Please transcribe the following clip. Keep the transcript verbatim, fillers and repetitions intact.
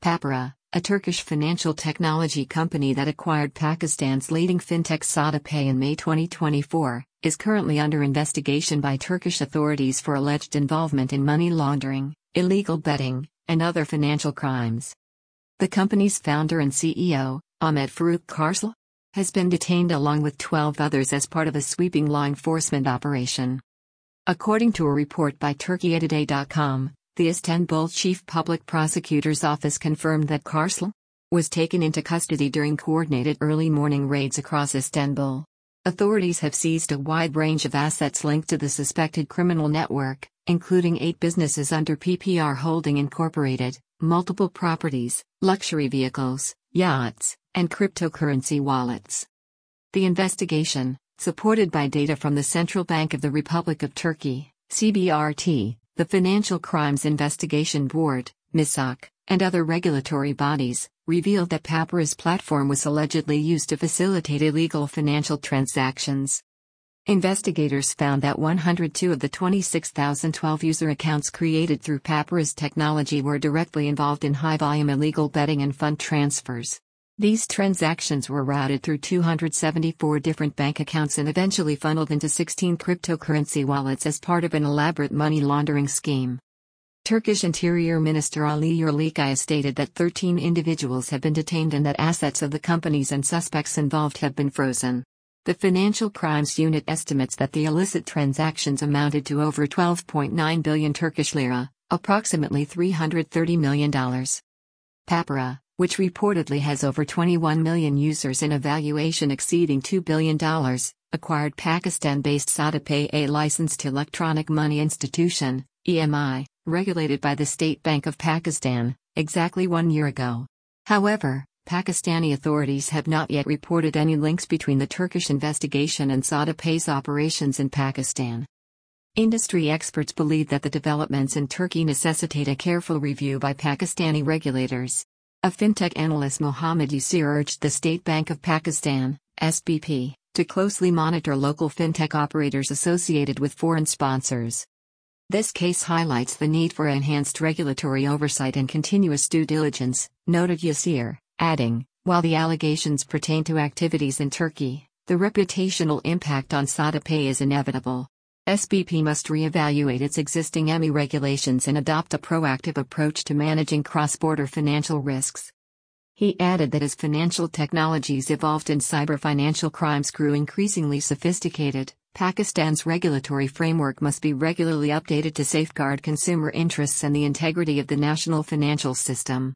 Papara, a Turkish financial technology company that acquired Pakistan's leading fintech SadaPay in May twenty twenty-four, is currently under investigation by Turkish authorities for alleged involvement in money laundering, illegal betting, and other financial crimes. The company's founder and C E O, Ahmet Faruk Karsel, has been detained along with twelve others as part of a sweeping law enforcement operation. According to a report by Turkey Today dot com, the Istanbul Chief Public Prosecutor's Office confirmed that Karsel was taken into custody during coordinated early morning raids across Istanbul. Authorities have seized a wide range of assets linked to the suspected criminal network, including eight businesses under P P R Holding Incorporated, multiple properties, luxury vehicles, yachts, and cryptocurrency wallets. The investigation, supported by data from the Central Bank of the Republic of Turkey, C B R T, the Financial Crimes Investigation Board, MISAK, and other regulatory bodies, revealed that Papara's platform was allegedly used to facilitate illegal financial transactions. Investigators found that one hundred two of the twenty-six thousand twelve user accounts created through Papara's technology were directly involved in high-volume illegal betting and fund transfers. These transactions were routed through two hundred seventy-four different bank accounts and eventually funneled into sixteen cryptocurrency wallets as part of an elaborate money laundering scheme. Turkish Interior Minister Ali Yerlikaya stated that thirteen individuals have been detained and that assets of the companies and suspects involved have been frozen. The Financial Crimes Unit estimates that the illicit transactions amounted to over twelve point nine billion Turkish lira, approximately three hundred thirty million dollars. Papara, which reportedly has over twenty-one million users and a valuation exceeding two billion dollars, acquired Pakistan-based SadaPay, a licensed electronic money institution, E M I, regulated by the State Bank of Pakistan, exactly one year ago. However, Pakistani authorities have not yet reported any links between the Turkish investigation and SadaPay's operations in Pakistan. Industry experts believe that the developments in Turkey necessitate a careful review by Pakistani regulators. A fintech analyst Mohammad Yasir urged the State Bank of Pakistan, S B P, to closely monitor local fintech operators associated with foreign sponsors. This case highlights the need for enhanced regulatory oversight and continuous due diligence, noted Yasir, adding, while the allegations pertain to activities in Turkey, the reputational impact on SadaPay is inevitable. S B P must re-evaluate its existing E M I regulations and adopt a proactive approach to managing cross-border financial risks. He added that as financial technologies evolved and cyber financial crimes grew increasingly sophisticated, Pakistan's regulatory framework must be regularly updated to safeguard consumer interests and the integrity of the national financial system.